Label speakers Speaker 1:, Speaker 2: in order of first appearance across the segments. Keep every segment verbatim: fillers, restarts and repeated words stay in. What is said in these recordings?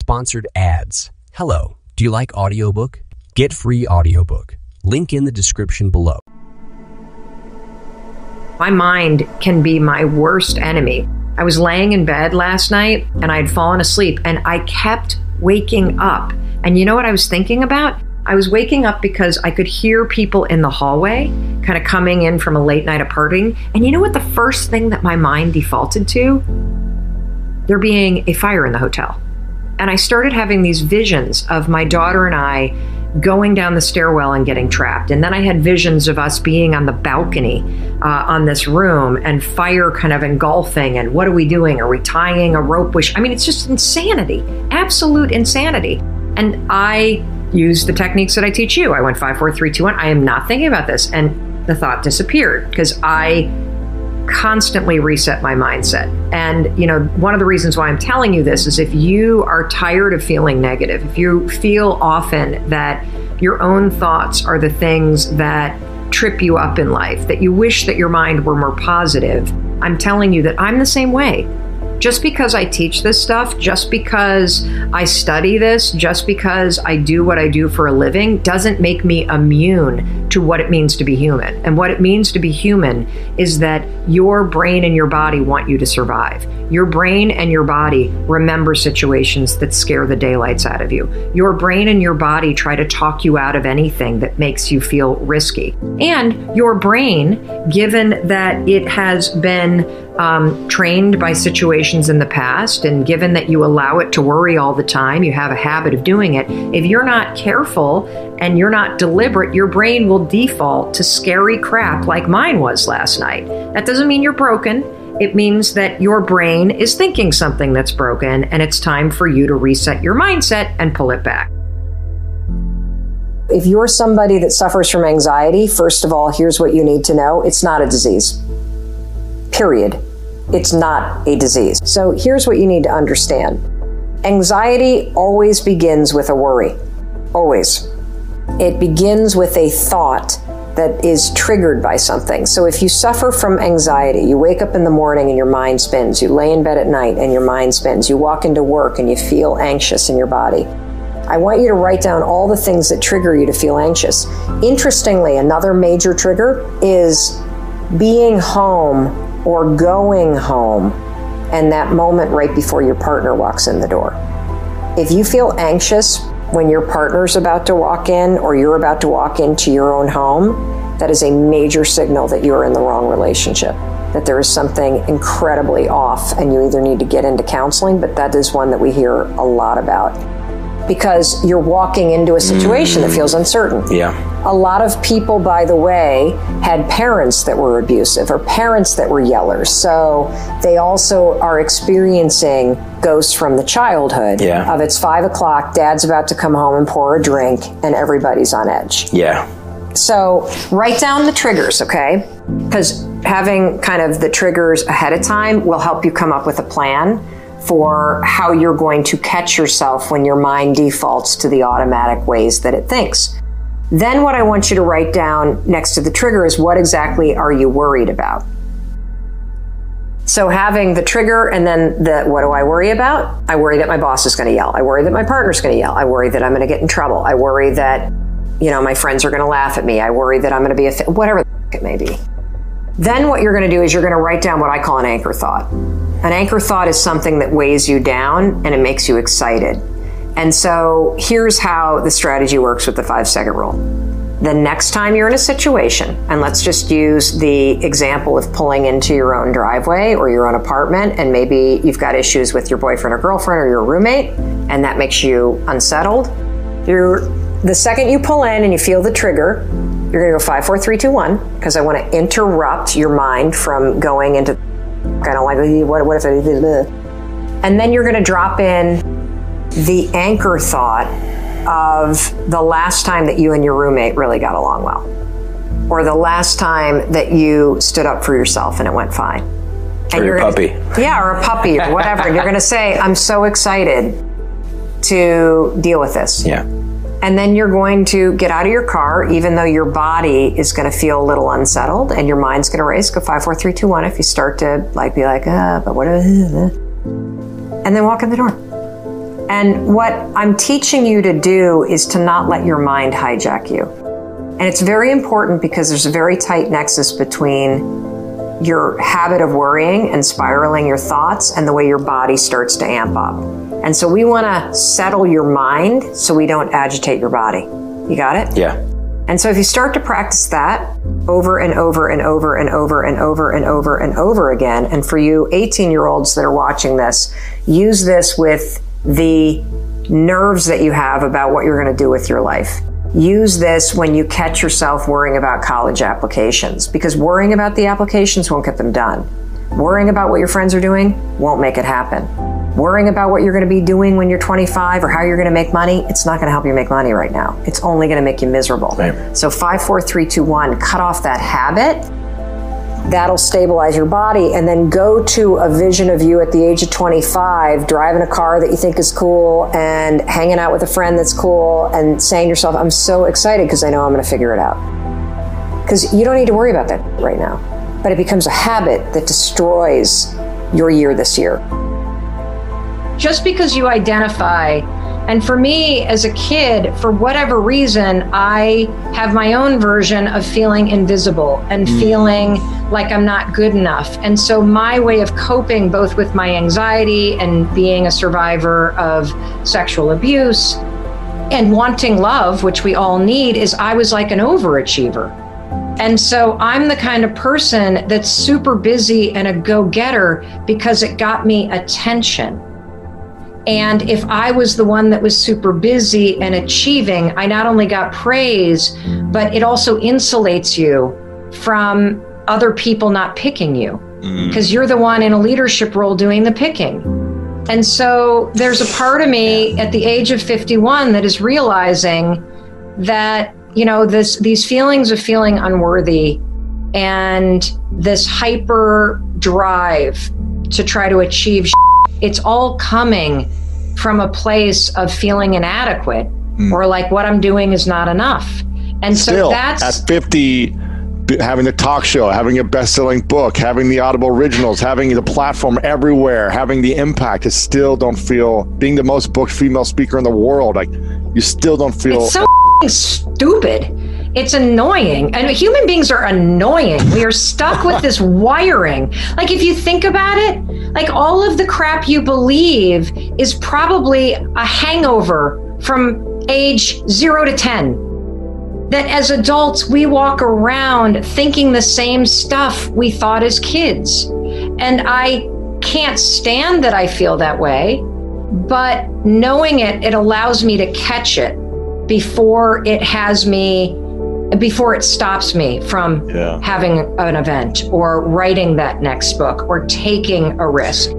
Speaker 1: Sponsored ads. Hello, do you like audiobook? Get free audiobook. Link in the description below.
Speaker 2: My mind can be my worst enemy. I was laying in bed last night and I had fallen asleep and I kept waking up. And you know what I was thinking about? I was waking up because I could hear people in the hallway kind of coming in from a late night of partying. And you know what the first thing that my mind defaulted to? There being a fire in the hotel. And I started having these visions of my daughter and I going down the stairwell and getting trapped. And then I had visions of us being on the balcony uh, on this room and fire kind of engulfing. And what are we doing? Are we tying a rope? Wish? I mean, it's just insanity, absolute insanity. And I used the techniques that I teach you. I went five, four, three, two, one. I am not thinking about this. And the thought disappeared because I constantly reset my mindset. And, you know, one of the reasons why I'm telling you this is if you are tired of feeling negative, if you feel often that your own thoughts are the things that trip you up in life, that you wish that your mind were more positive, I'm telling you that I'm the same way. Just because I teach this stuff, just because I study this, just because I do what I do for a living, doesn't make me immune to what it means to be human. And what it means to be human is that your brain and your body want you to survive. Your brain and your body remember situations that scare the daylights out of you. Your brain and your body try to talk you out of anything that makes you feel risky. And your brain, given that it has been um, trained by situations in the past, and given that you allow it to worry all the time, you have a habit of doing it, if you're not careful and you're not deliberate, your brain will default to scary crap like mine was last night. That doesn't mean you're broken. It means that your brain is thinking something that's broken, and it's time for you to reset your mindset and pull it back. If you're somebody that suffers from anxiety, first of all, here's what you need to know. It's not a disease. Period. It's not a disease. So here's what you need to understand. Anxiety always begins with a worry. Always. It begins with a thought that is triggered by something. So if you suffer from anxiety, you wake up in the morning and your mind spins, you lay in bed at night and your mind spins, you walk into work and you feel anxious in your body, I want you to write down all the things that trigger you to feel anxious. Interestingly, another major trigger is being home or going home and that moment right before your partner walks in the door. If you feel anxious when your partner's about to walk in or you're about to walk into your own home, that is a major signal that you're in the wrong relationship, that there is something incredibly off and you either need to get into counseling, but that is one that we hear a lot about. Because you're walking into a situation mm. that feels uncertain.
Speaker 3: Yeah.
Speaker 2: A lot of people, by the way, had parents that were abusive or parents that were yellers. So they also are experiencing ghosts from the childhood
Speaker 3: yeah.
Speaker 2: of it's five o'clock, dad's about to come home and pour a drink, and everybody's on edge.
Speaker 3: Yeah.
Speaker 2: So write down the triggers, okay? Because having kind of the triggers ahead of time will help you come up with a plan for how you're going to catch yourself when your mind defaults to the automatic ways that it thinks. Then what I want you to write down next to the trigger is what exactly are you worried about? So having the trigger and then the what do I worry about? I worry that my boss is going to yell. I worry that my partner's going to yell. I worry that I'm going to get in trouble. I worry that, you know, my friends are going to laugh at me. I worry that I'm going to be a fit, whatever the it may be. Then what you're going to do is you're going to write down what I call an anchor thought. An anchor thought is something that weighs you down and it makes you excited. And so here's how the strategy works with the five second rule. The next time you're in a situation, and let's just use the example of pulling into your own driveway or your own apartment, and maybe you've got issues with your boyfriend or girlfriend or your roommate, and that makes you unsettled. You're, the second you pull in and you feel the trigger, you're going to go five, four, three, two, one, because I want to interrupt your mind from going into I don't like what, what if it is, and then you're going to drop in the anchor thought of the last time that you and your roommate really got along well, or the last time that you stood up for yourself and it went fine. And
Speaker 3: or your puppy.
Speaker 2: Gonna, yeah, or a puppy or whatever. And you're going to say, I'm so excited to deal with this.
Speaker 3: Yeah.
Speaker 2: And then you're going to get out of your car, even though your body is going to feel a little unsettled and your mind's going to race. Go five, four, three, two, one. If you start to like be like, ah, but what? And then walk in the door. And what I'm teaching you to do is to not let your mind hijack you. And it's very important because there's a very tight nexus between your habit of worrying and spiraling your thoughts and the way your body starts to amp up. And so we want to settle your mind so we don't agitate your body. You got it?
Speaker 3: Yeah.
Speaker 2: And so if you start to practice that over and over and over and over and over and over and over again, and for you eighteen-year-olds that are watching this, use this with the nerves that you have about what you're going to do with your life. Use this when you catch yourself worrying about college applications, because worrying about the applications won't get them done. Worrying about what your friends are doing won't make it happen. Worrying about what you're going to be doing when you're twenty-five or how you're going to make money, it's not going to help you make money right now. It's only going to make you miserable. Right. So five, four, three, two, one, cut off that habit. That'll stabilize your body, and then go to a vision of you at the age of twenty-five, driving a car that you think is cool and hanging out with a friend that's cool and saying to yourself, I'm so excited because I know I'm going to figure it out. Because you don't need to worry about that right now. But it becomes a habit that destroys your year this year. Just because you identify, and for me as a kid, for whatever reason, I have my own version of feeling invisible and mm. feeling like I'm not good enough. And so my way of coping, both with my anxiety and being a survivor of sexual abuse and wanting love, which we all need, is I was like an overachiever. And so I'm the kind of person that's super busy and a go-getter because it got me attention. And if I was the one that was super busy and achieving, I not only got praise, but it also insulates you from other people not picking you, because mm. you're the one in a leadership role doing the picking. And so there's a part of me at the age of fifty-one that is realizing that, you know, this these feelings of feeling unworthy and this hyper drive to try to achieve, it's all coming from a place of feeling inadequate mm. or like what I'm doing is not enough. And so
Speaker 4: Still,
Speaker 2: that's
Speaker 4: at fifty, having the talk show, having a best-selling book, having the Audible originals, having the platform everywhere, having the impact, it still don't feel, being the most booked female speaker in the world, like you still don't feel.
Speaker 2: It's so stupid. It's annoying. And human beings are annoying. We are stuck with this wiring. Like if you think about it, like all of the crap you believe is probably a hangover from age zero to ten. That as adults, we walk around thinking the same stuff we thought as kids. And I can't stand that I feel that way, but knowing it, it allows me to catch it before it has me, before it stops me from yeah. having an event or writing that next book or taking a risk.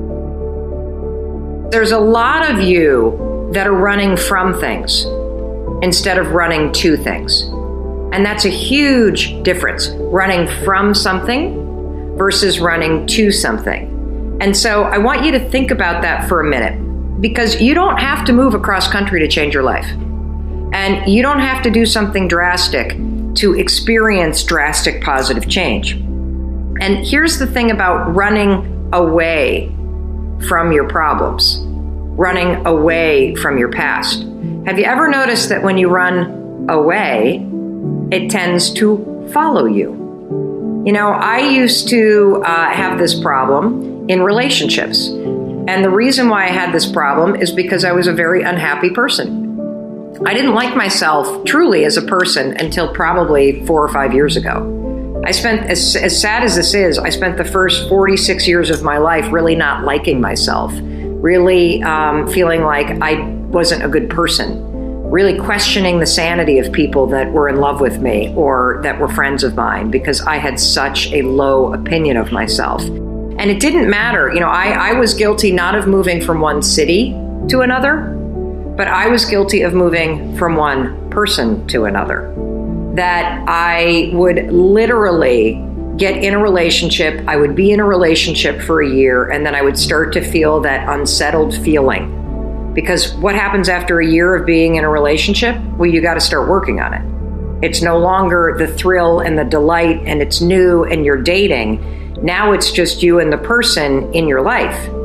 Speaker 2: There's a lot of you that are running from things instead of running to things. And that's a huge difference, running from something versus running to something. And so I want you to think about that for a minute, because you don't have to move across country to change your life. And you don't have to do something drastic to experience drastic positive change. And here's the thing about running away from your problems, running away from your past. Have you ever noticed that when you run away, it tends to follow you? You know, I used to uh, have this problem in relationships. And the reason why I had this problem is because I was a very unhappy person. I didn't like myself truly as a person until probably four or five years ago. I spent, as, as sad as this is, I spent the first forty-six years of my life really not liking myself, really um, feeling like I wasn't a good person, really questioning the sanity of people that were in love with me or that were friends of mine, because I had such a low opinion of myself. And it didn't matter. You know, I, I was guilty not of moving from one city to another, but I was guilty of moving from one person to another. That I would literally get in a relationship, I would be in a relationship for a year, and then I would start to feel that unsettled feeling. Because what happens after a year of being in a relationship? Well, you got to start working on it. It's no longer the thrill and the delight, and it's new and you're dating. Now it's just you and the person in your life.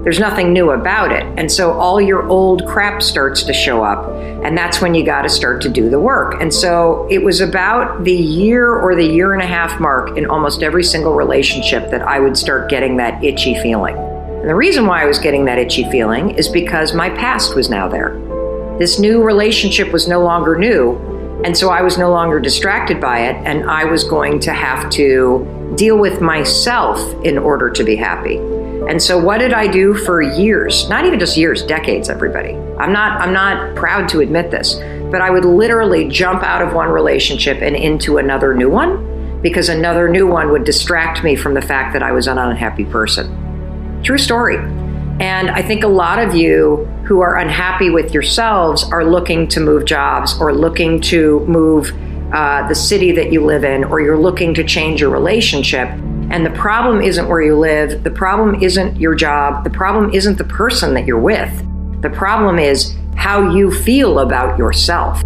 Speaker 2: there's nothing new about it. And so all your old crap starts to show up. And that's when you got to start to do the work. And so it was about the year or the year and a half mark in almost every single relationship that I would start getting that itchy feeling. And the reason why I was getting that itchy feeling is because my past was now there. This new relationship was no longer new. And so I was no longer distracted by it. And I was going to have to deal with myself in order to be happy. And so what did I do for years? Not even just years, decades, everybody. I'm not I'm not proud to admit this, but I would literally jump out of one relationship and into another new one because another new one would distract me from the fact that I was an unhappy person. True story. And I think a lot of you who are unhappy with yourselves are looking to move jobs or looking to move uh, the city that you live in, or you're looking to change your relationship. And the problem isn't where you live. The problem isn't your job. The problem isn't the person that you're with. The problem is how you feel about yourself.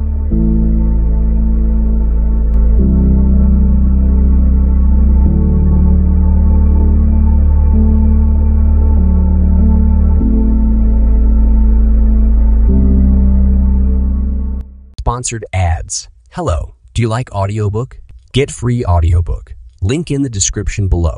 Speaker 1: Sponsored ads. Hello, do you like audiobook? Get free audiobook. Link in the description below.